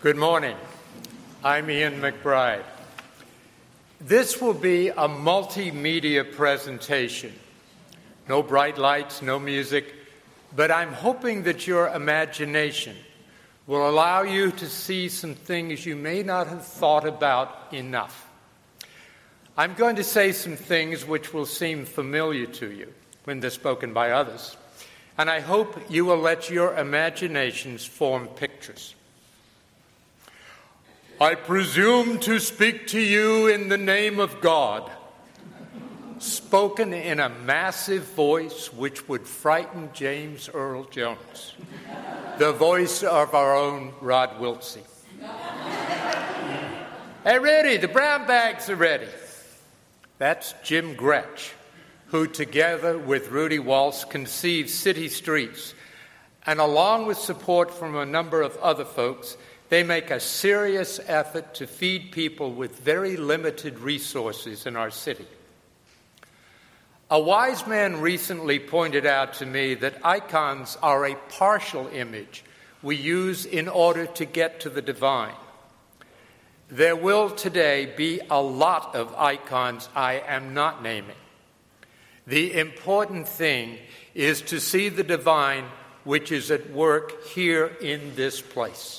Good morning. I'm Ian McBride. This will be a multimedia presentation. No bright lights, no music, but I'm hoping that your imagination will allow you to see some things you may not have thought about enough. I'm going to say some things which will seem familiar to you when they're spoken by others, and I hope you will let your imaginations form pictures. I presume to speak to you in the name of God, spoken in a massive voice which would frighten James Earl Jones, the voice of our own Rod Wiltsey. Hey, ready, the brown bags are ready. That's Jim Gretsch, who together with Rudy Waltz conceived City Streets, and along with support from a number of other folks, they make a serious effort to feed people with very limited resources in our city. A wise man recently pointed out to me that icons are a partial image we use in order to get to the divine. There will today be a lot of icons I am not naming. The important thing is to see the divine which is at work here in this place.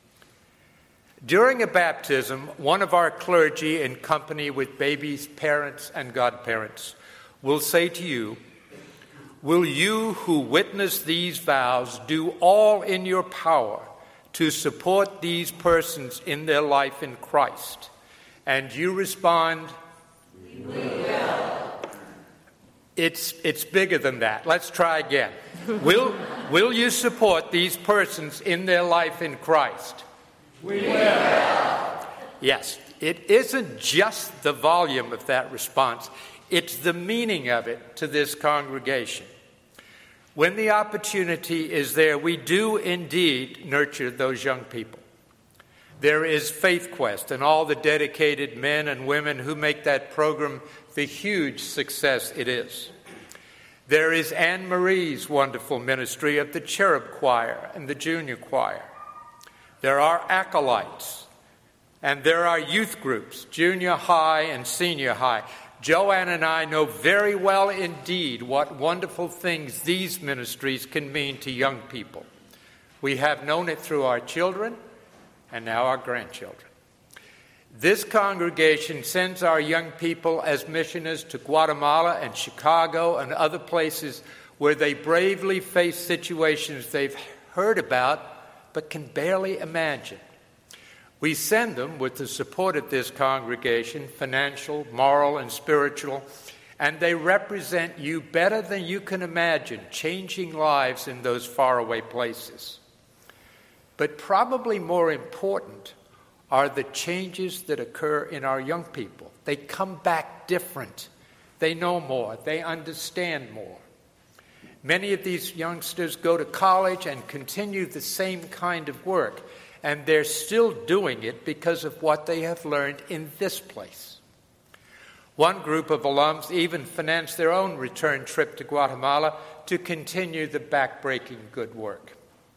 During a baptism, one of our clergy, in company with babies, parents, and godparents, will say to you, "Will you who witness these vows do all in your power to support these persons in their life in Christ?" And you respond, "We will." It's bigger than that. Let's try again. Will you support these persons in their life in Christ? We will. Yes, it isn't just the volume of that response. It's the meaning of it to this congregation. When the opportunity is there, we do indeed nurture those young people. There is Faith Quest and all the dedicated men and women who make that program the huge success it is. There is Anne Marie's wonderful ministry of the Cherub Choir and the Junior Choir. There are acolytes, and there are youth groups, junior high and senior high. Joanne and I know very well indeed what wonderful things these ministries can mean to young people. We have known it through our children and now our grandchildren. This congregation sends our young people as missioners to Guatemala and Chicago and other places where they bravely face situations they've heard about but can barely imagine. We send them with the support of this congregation, financial, moral, and spiritual, and they represent you better than you can imagine, changing lives in those faraway places. But probably more important are the changes that occur in our young people. They come back different. They know more. They understand more. Many of these youngsters go to college and continue the same kind of work, and they're still doing it because of what they have learned in this place. One group of alums even financed their own return trip to Guatemala to continue the backbreaking good work.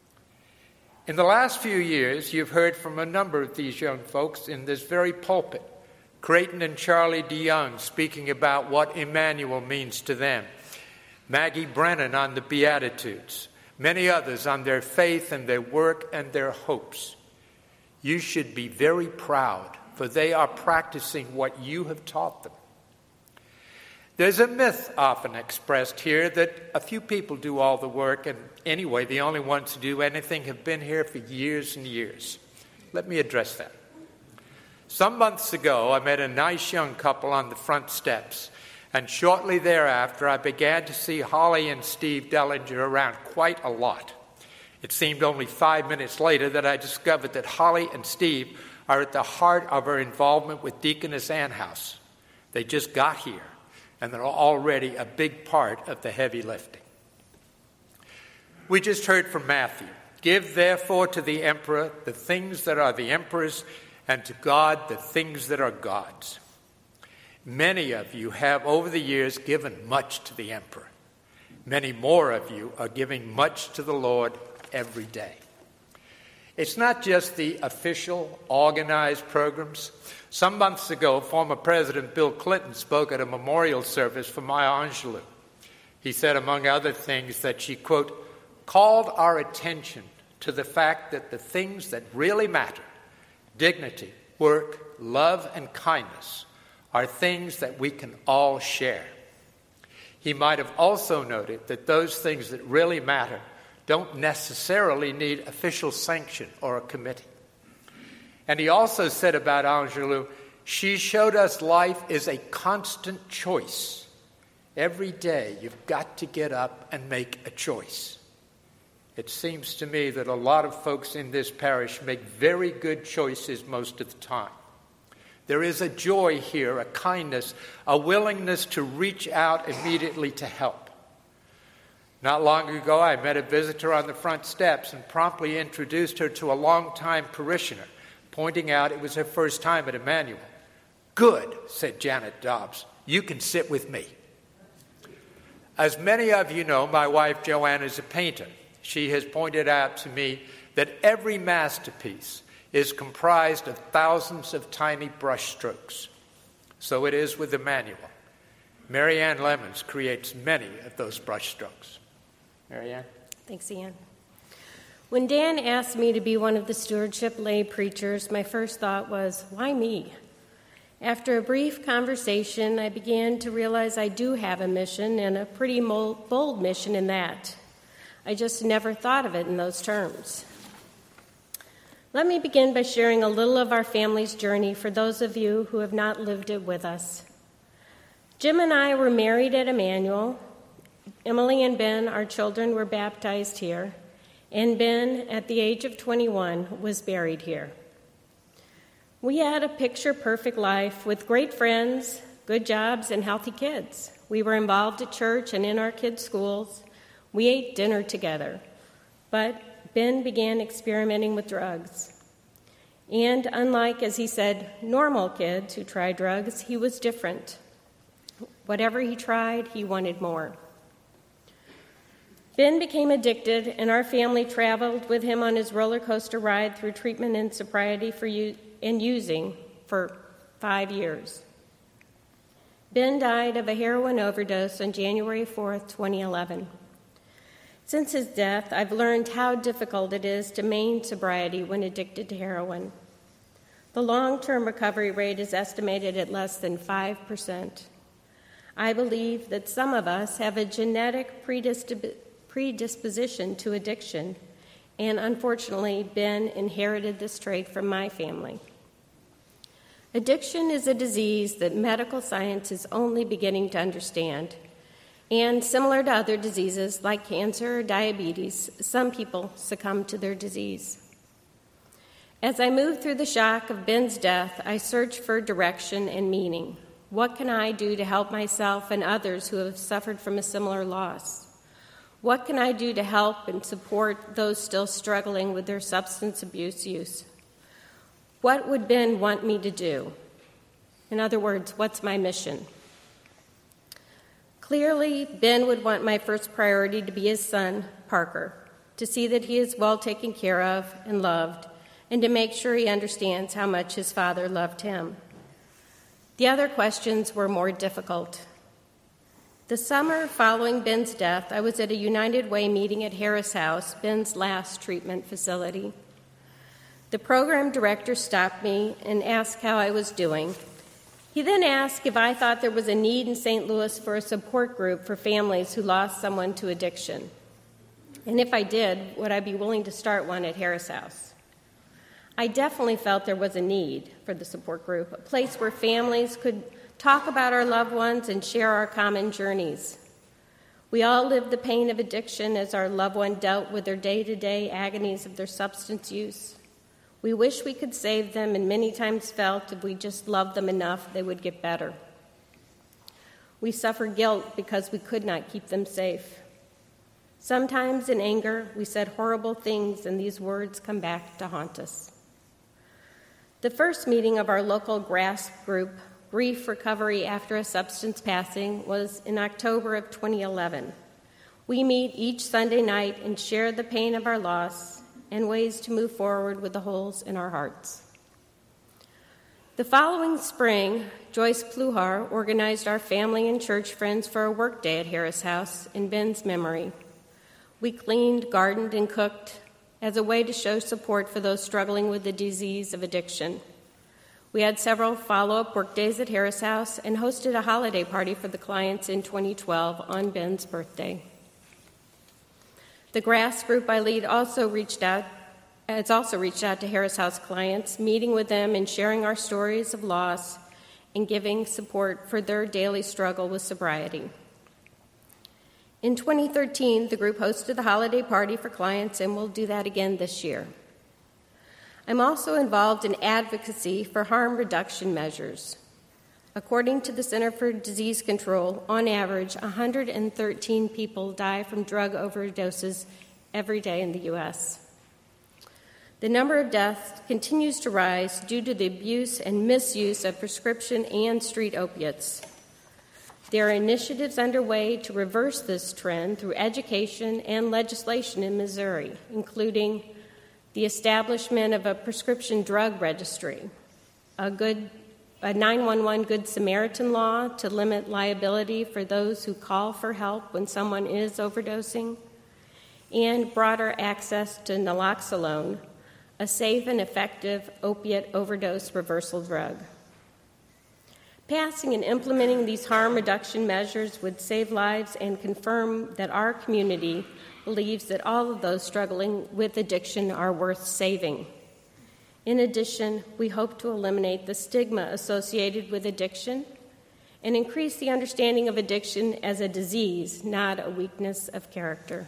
In the last few years, you've heard from a number of these young folks in this very pulpit. Creighton and Charlie DeYoung speaking about what Emmanuel means to them. Maggie Brennan on the Beatitudes, many others on their faith and their work and their hopes. You should be very proud, for they are practicing what you have taught them. There's a myth often expressed here that a few people do all the work, and anyway, the only ones who do anything have been here for years and years. Let me address that. Some months ago, I met a nice young couple on the front steps. And shortly thereafter, I began to see Holly and Steve Dellinger around quite a lot. It seemed only 5 minutes later that I discovered that Holly and Steve are at the heart of our involvement with Deaconess Ann House. They just got here, and they're already a big part of the heavy lifting. We just heard from Matthew. Give therefore to the emperor the things that are the emperor's, and to God the things that are God's. Many of you have over the years given much to the emperor. Many more of you are giving much to the Lord every day. It's not just the official, organized programs. Some months ago, former President Bill Clinton spoke at a memorial service for Maya Angelou. He said, among other things, that she, quote, called our attention to the fact that the things that really matter, dignity, work, love, and kindness, are things that we can all share. He might have also noted that those things that really matter don't necessarily need official sanction or a committee. And he also said about Angelou, she showed us life is a constant choice. Every day you've got to get up and make a choice. It seems to me that a lot of folks in this parish make very good choices most of the time. There is a joy here, a kindness, a willingness to reach out immediately to help. Not long ago, I met a visitor on the front steps and promptly introduced her to a longtime parishioner, pointing out it was her first time at Emmanuel. Good, said Janet Dobbs. You can sit with me. As many of you know, my wife Joanne is a painter. She has pointed out to me that every masterpiece is comprised of thousands of tiny brush strokes. So it is with Emmanuel. Mary Ann Lemons creates many of those brush strokes. Mary Ann? Thanks, Ian. When Dan asked me to be one of the stewardship lay preachers, my first thought was, why me? After a brief conversation, I began to realize I do have a mission, and a pretty bold mission in that. I just never thought of it in those terms. Let me begin by sharing a little of our family's journey for those of you who have not lived it with us. Jim and I were married at Emmanuel. Emily and Ben, our children, were baptized here, and Ben, at the age of 21, was buried here. We had a picture-perfect life with great friends, good jobs, and healthy kids. We were involved at church and in our kids' schools. We ate dinner together, but Ben began experimenting with drugs. And unlike, as he said, normal kids who try drugs, he was different. Whatever he tried, he wanted more. Ben became addicted, and our family traveled with him on his roller coaster ride through treatment and sobriety and using for 5 years. Ben died of a heroin overdose on January 4th, 2011. Since his death, I've learned how difficult it is to maintain sobriety when addicted to heroin. The long-term recovery rate is estimated at less than 5%. I believe that some of us have a genetic predisposition to addiction, and unfortunately, Ben inherited this trait from my family. Addiction is a disease that medical science is only beginning to understand. And similar to other diseases like cancer or diabetes, some people succumb to their disease. As I moved through the shock of Ben's death, I searched for direction and meaning. What can I do to help myself and others who have suffered from a similar loss? What can I do to help and support those still struggling with their substance abuse use? What would Ben want me to do? In other words, what's my mission? Clearly, Ben would want my first priority to be his son, Parker, to see that he is well taken care of and loved, and to make sure he understands how much his father loved him. The other questions were more difficult. The summer following Ben's death, I was at a United Way meeting at Harris House, Ben's last treatment facility. The program director stopped me and asked how I was doing. He then asked if I thought there was a need in St. Louis for a support group for families who lost someone to addiction. And if I did, would I be willing to start one at Harris House? I definitely felt there was a need for the support group, a place where families could talk about our loved ones and share our common journeys. We all lived the pain of addiction as our loved one dealt with their day-to-day agonies of their substance use. We wish we could save them, and many times felt if we just loved them enough, they would get better. We suffer guilt because we could not keep them safe. Sometimes in anger, we said horrible things, and these words come back to haunt us. The first meeting of our local GRASP group, Grief Recovery After a Substance Passing, was in October of 2011. We meet each Sunday night and share the pain of our loss and ways to move forward with the holes in our hearts. The following spring, Joyce Pluhar organized our family and church friends for a work day at Harris House in Ben's memory. We cleaned, gardened, and cooked as a way to show support for those struggling with the disease of addiction. We had several follow-up work days at Harris House and hosted a holiday party for the clients in 2012 on Ben's birthday. The GRASS group I lead has also reached out to Harris House clients, meeting with them and sharing our stories of loss and giving support for their daily struggle with sobriety. In 2013, the group hosted the holiday party for clients, and we'll do that again this year. I'm also involved in advocacy for harm reduction measures. According to the Center for Disease Control, on average, 113 people die from drug overdoses every day in the U.S. The number of deaths continues to rise due to the abuse and misuse of prescription and street opiates. There are initiatives underway to reverse this trend through education and legislation in Missouri, including the establishment of a prescription drug registry, a 911 Good Samaritan law to limit liability for those who call for help when someone is overdosing, and broader access to naloxone, a safe and effective opiate overdose reversal drug. Passing and implementing these harm reduction measures would save lives and confirm that our community believes that all of those struggling with addiction are worth saving. In addition, we hope to eliminate the stigma associated with addiction and increase the understanding of addiction as a disease, not a weakness of character.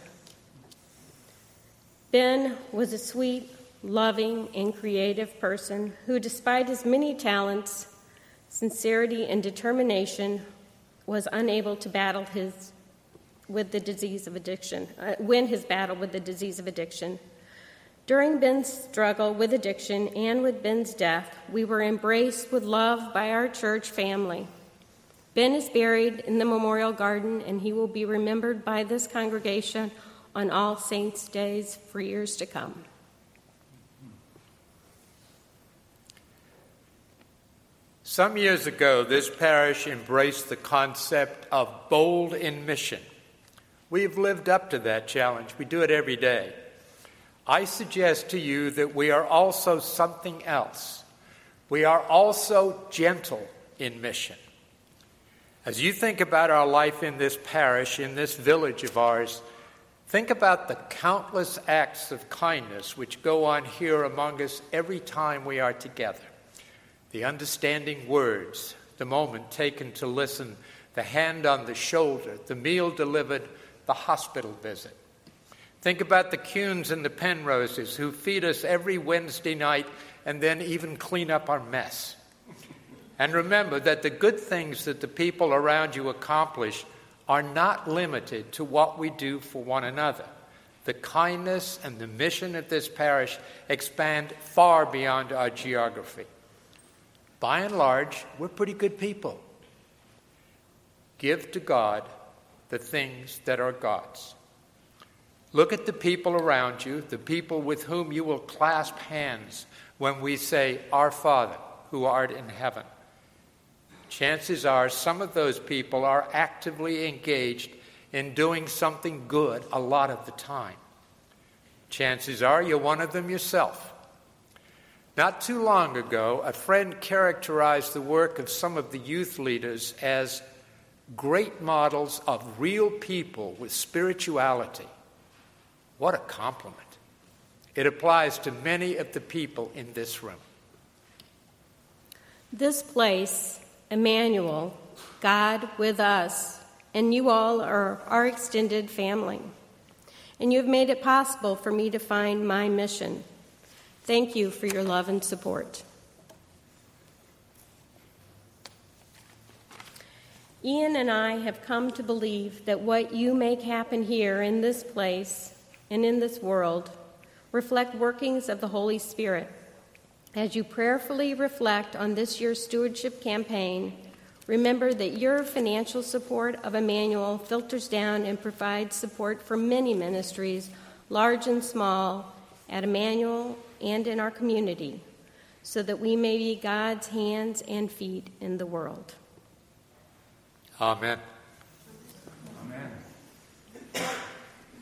Ben was a sweet, loving, and creative person who, despite his many talents, sincerity, and determination, was unable to battle with the disease of addiction, win his battle with the disease of addiction. During Ben's struggle with addiction and with Ben's death, we were embraced with love by our church family. Ben is buried in the Memorial Garden, and he will be remembered by this congregation on All Saints' Days for years to come. Some years ago, this parish embraced the concept of bold in mission. We've lived up to that challenge. We do it every day. I suggest to you that we are also something else. We are also gentle in mission. As you think about our life in this parish, in this village of ours, think about the countless acts of kindness which go on here among us every time we are together. The understanding words, the moment taken to listen, the hand on the shoulder, the meal delivered, the hospital visit. Think about the Kuhns and the Penroses who feed us every Wednesday night and then even clean up our mess. And remember that the good things that the people around you accomplish are not limited to what we do for one another. The kindness and the mission of this parish expand far beyond our geography. By and large, we're pretty good people. Give to God the things that are God's. Look at the people around you, the people with whom you will clasp hands when we say, "Our Father, who art in heaven." Chances are some of those people are actively engaged in doing something good a lot of the time. Chances are you're one of them yourself. Not too long ago, a friend characterized the work of some of the youth leaders as great models of real people with spirituality. What a compliment. It applies to many of the people in this room. This place, Emmanuel, God with us, and you all are our extended family. And you have made it possible for me to find my mission. Thank you for your love and support. Ian and I have come to believe that what you make happen here in this place and in this world reflect workings of the Holy Spirit. As you prayerfully reflect on this year's stewardship campaign, remember that your financial support of Emmanuel filters down and provides support for many ministries, large and small, at Emmanuel and in our community, so that we may be God's hands and feet in the world. Amen.